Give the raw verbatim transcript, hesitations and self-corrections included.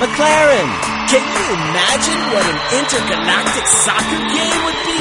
McLaren. Can you imagine what an intergalactic soccer game would be?